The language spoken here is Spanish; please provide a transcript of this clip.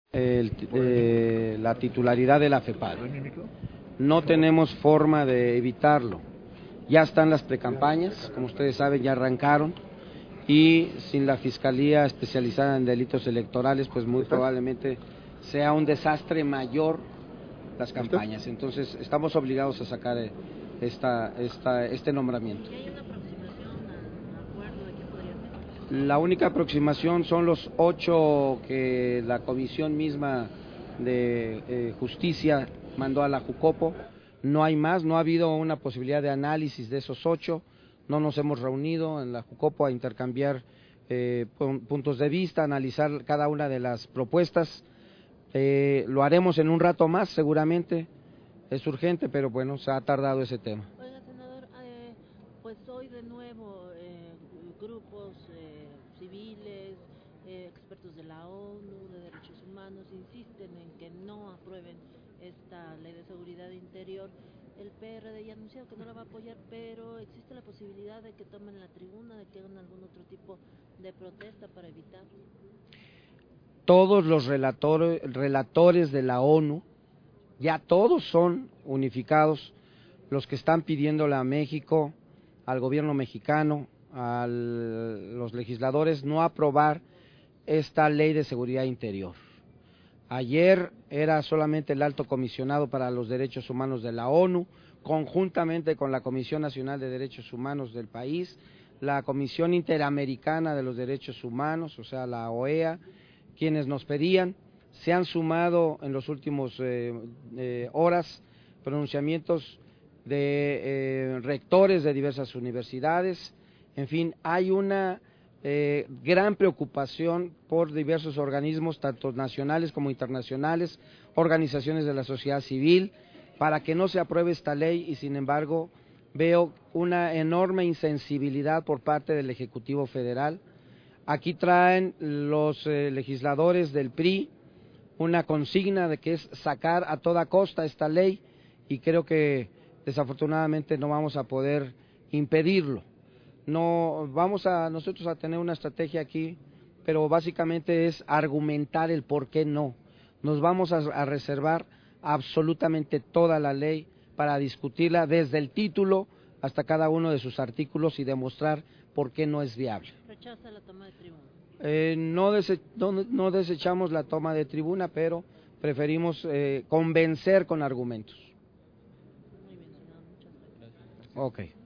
La titularidad de la FEPADE. No tenemos forma de evitarlo. Ya están las precampañas, como ustedes saben, ya arrancaron, y sin la Fiscalía especializada en delitos electorales, pues muy probablemente sea un desastre mayor las campañas. Entonces estamos obligados a sacar este nombramiento. ¿Y hay una aproximación al acuerdo de qué podría ser? La única aproximación son los 8 que la comisión misma de justicia mandó a la Jucopo. No hay más, no ha habido una posibilidad de análisis de esos 8. No nos hemos reunido en la Jucopo a intercambiar puntos de vista, analizar cada una de las propuestas. Lo haremos en un rato más, seguramente. Es urgente, pero bueno, se ha tardado ese tema. Oiga, senador, pues hoy de nuevo grupos civiles, expertos de la ONU, de derechos humanos, insisten en que no aprueben esta ley de seguridad interior. El PRD ya ha anunciado que no la va a apoyar, pero existe la posibilidad de que tomen la tribuna, de que hagan algún otro tipo de protesta para evitarlo. Todos los relatores de la ONU, ya todos son unificados, los que están pidiéndole a México, al gobierno mexicano, a los legisladores, no aprobar esta ley de seguridad interior. Ayer era solamente el alto comisionado para los derechos humanos de la ONU, conjuntamente con la Comisión Nacional de Derechos Humanos del país, la Comisión Interamericana de los Derechos Humanos, o sea, la OEA, quienes nos pedían. Se han sumado en los últimos horas pronunciamientos de rectores de diversas universidades. En fin, hay una gran preocupación por diversos organismos, tanto nacionales como internacionales, organizaciones de la sociedad civil, para que no se apruebe esta ley, y sin embargo veo una enorme insensibilidad por parte del Ejecutivo Federal. Aquí traen los legisladores del PRI una consigna de que es sacar a toda costa esta ley, y creo que desafortunadamente no vamos a poder impedirlo. No vamos nosotros a tener una estrategia aquí, pero básicamente es argumentar el por qué no. Nos vamos a reservar absolutamente toda la ley para discutirla desde el título hasta cada uno de sus artículos y demostrar por qué no es viable. ¿Rechaza la toma de tribuna? No desechamos la toma de tribuna, pero preferimos convencer con argumentos. Muy bien, senador, muchas gracias. Ok.